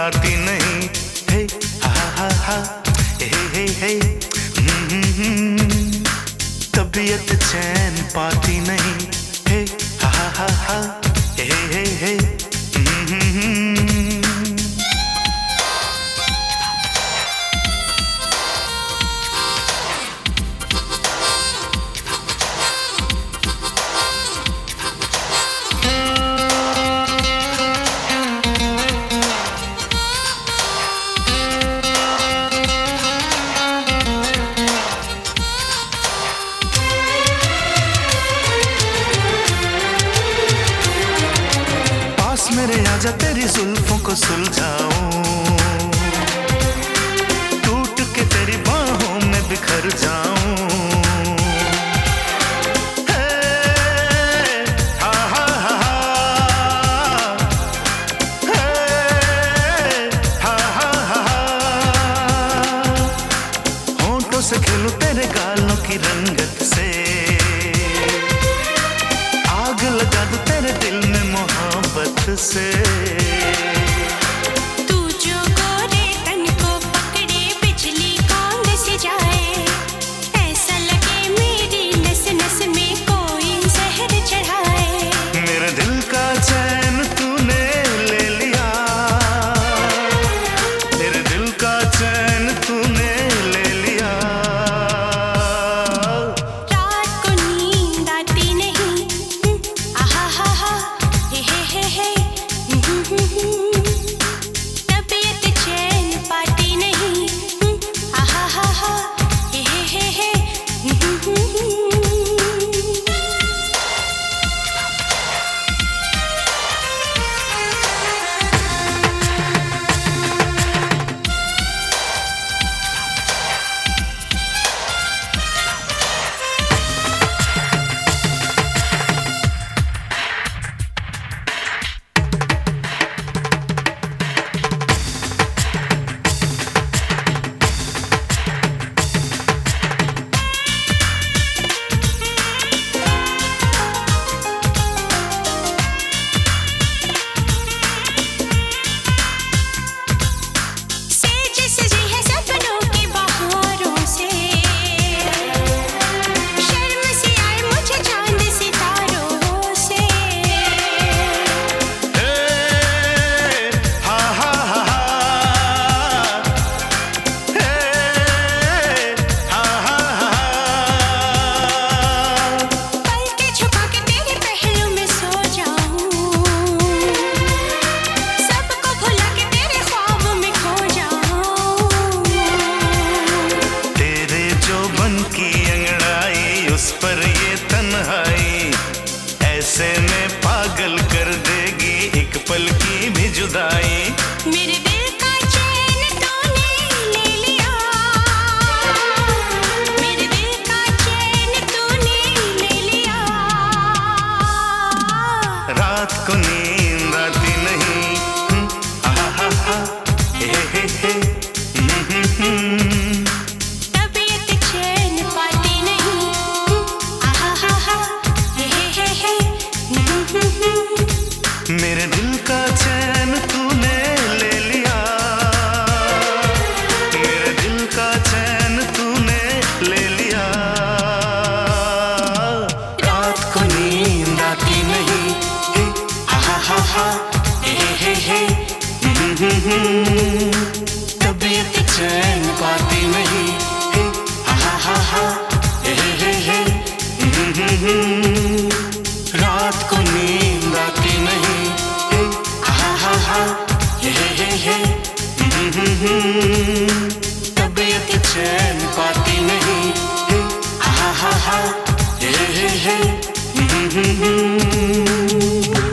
आती नहीं। हे हा हा हा हे तबीयत चैन पाती नहीं। हे हा हा हा हे मेरे आजा तेरी जुल्फों को सुलझाऊं, टूट के तेरी बाहों में बिखर जाऊं। हा हा हा हा हा हा होंठों से खेलूं तेरे गालों की रंगत से, आग लगा दूं तेरे दिल में मोहब्बत से। तू जो गोरे तन को पकड़े बिजली कौन से जाए, ऐसा लगे मेरी नस नस में कोई जहर चढ़ाए। मेरे दिल का चैन तूने ले लिया, मेरे दिल का चैन तूने ले लिया। रात को नींद आती नहीं, आहा हा हा हे तबीयत चैन पाती नहीं, आहा हा हा हे पर ये तन्हाई ऐसे में पागल कर देगी एक पल की भी जुदाई। मेरे दिल का चैन तूने ले लिया, मेरे दिल का चैन तूने ले लिया। रात को नींद आती नहीं, हा हा हा हे तबीयत चैन पाती नहीं, आहा हा हा हे मेरे दिल का चैन तूने ले लिया, मेरे दिल का चैन तूने ले लिया। रात को नींद आती नहीं, हा हा हा हे तबीयत चैन पाती नहीं, हा हा हा हे रात को नींद आती नहीं, हा हा हा हे तबीयत चैन पाती नहीं, हा हा हा हे